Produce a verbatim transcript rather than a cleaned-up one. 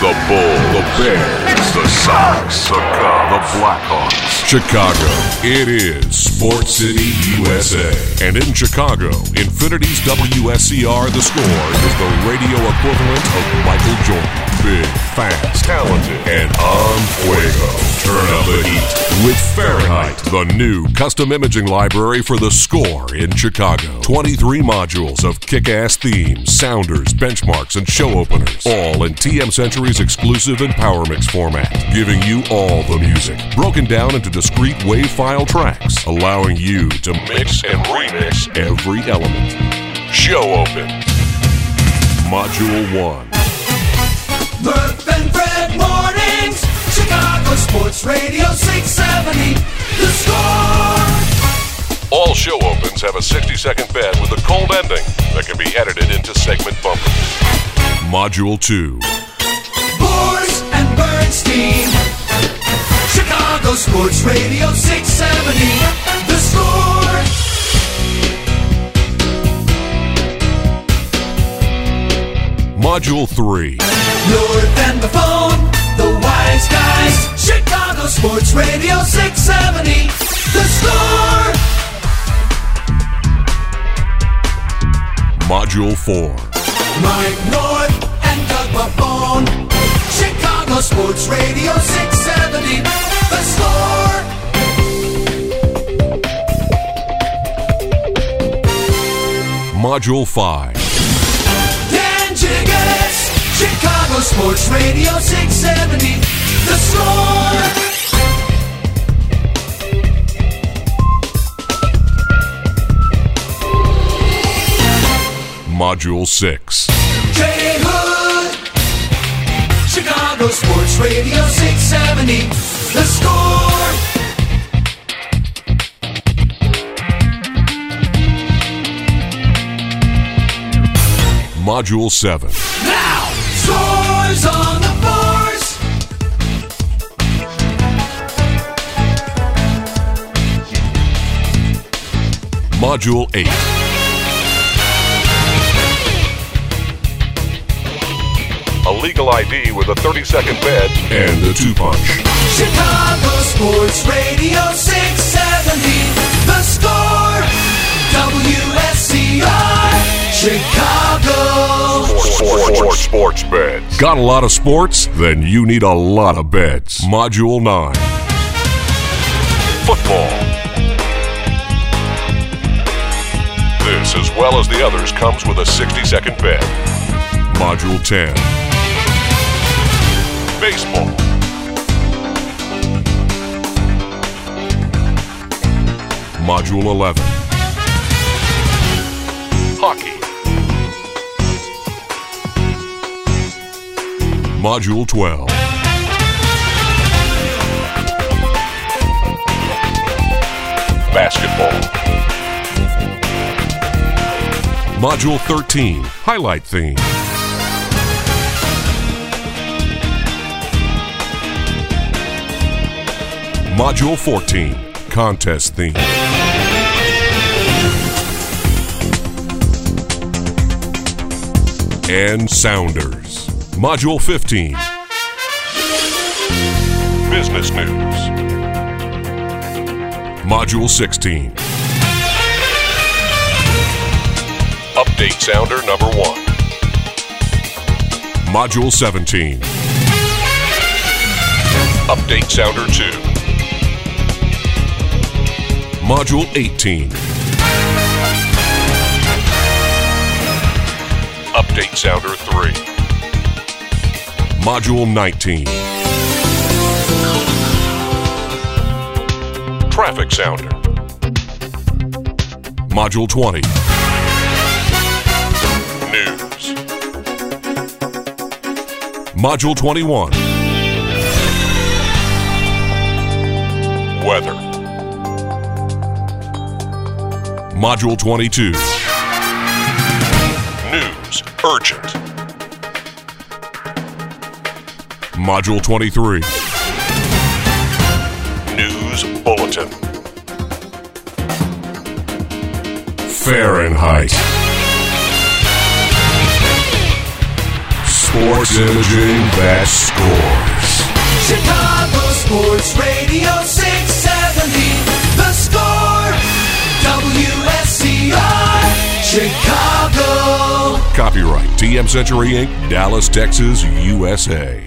the Bulls, the Bears, the Sox, the Cubs, the Blackhawks. Chicago, it is Sports City, U S A. And in Chicago, Infinity's W S C R The Score is the radio equivalent of Michael Jordan. Big, fast, talented, and on fuego. Turn up the heat with Fahrenheit, the new custom imaging library for The Score in Chicago. twenty-three modules of kick-ass themes, sounders, benchmarks, and show openers, all in T M Century's exclusive and Power Mix format, giving you all the music, broken down into discrete wave file tracks, allowing you to mix and remix every element. Show open. Module one. Murph and Fred Mornings, Chicago Sports Radio six seventy, The Score. All show opens have a sixty-second bed with a cold ending that can be edited into segment bumpers. Module two. Boers and Bernstein, Chicago Sports Radio six seventy, The Score. Module three. North and the phone, the wise guys, Chicago Sports Radio six seventy, The Score. Module four. Mike North and Doug Buffone, Chicago Sports Radio six seventy, The Score. Module five. Dan Jiggers, Chicago Sports Radio six seventy, The Score. Module six. Jay Hood, Chicago Sports Radio six seventy, The Score. Module seven. Now, scores on the boards. Module eight. A legal I D with a thirty-second bed and a two-punch. Chicago Sports Radio six seventy, The Score. W S C R, Chicago. Sports, sports, sports, sports beds. Got a lot of sports? Then you need a lot of beds. Module nine. Football. This, as well as the others, comes with a sixty-second bed. Module ten. Baseball. Module eleven. Hockey. Module twelve. Basketball. Module thirteen. Highlight theme. Module fourteen, contest theme. And sounders. Module fifteen, business news. Module sixteen, update sounder number one. Module seventeen, update sounder two. Module eighteen. Update sounder three. Module nineteen. Traffic sounder. Module twenty. News. Module twenty-one. Weather. Module twenty-two. News urgent. Module twenty-three. News bulletin. Fahrenheit. sports imaging that scores. Chicago Sports Radio six seventy, The Score, W S C R, Chicago. Copyright T M Century Incorporated, Dallas, Texas, U S A.